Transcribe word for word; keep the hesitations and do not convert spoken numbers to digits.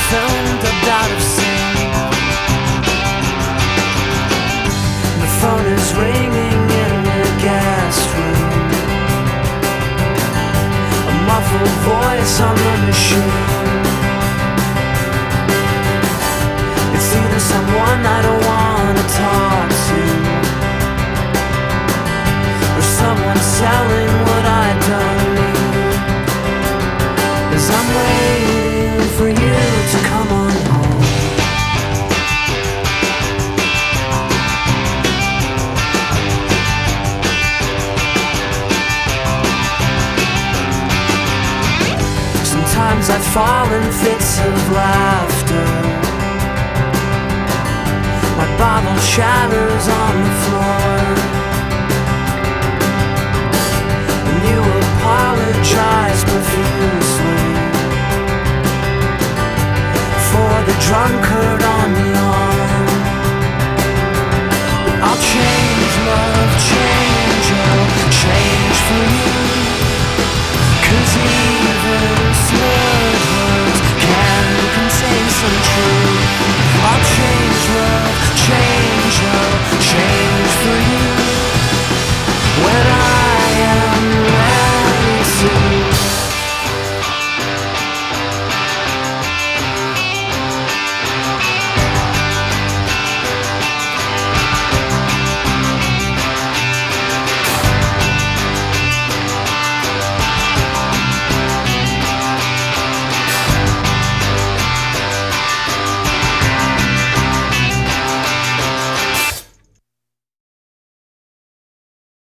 film dubbed out of sync. The phone is ringing in the guest room, a muffled voice on the machine. It's either someone I don't wanna talk to, or someone selling what I don't need. 'Cause I'm waiting for you to come on home. Sometimes I fall in fits of laughter. My bottle shatters on the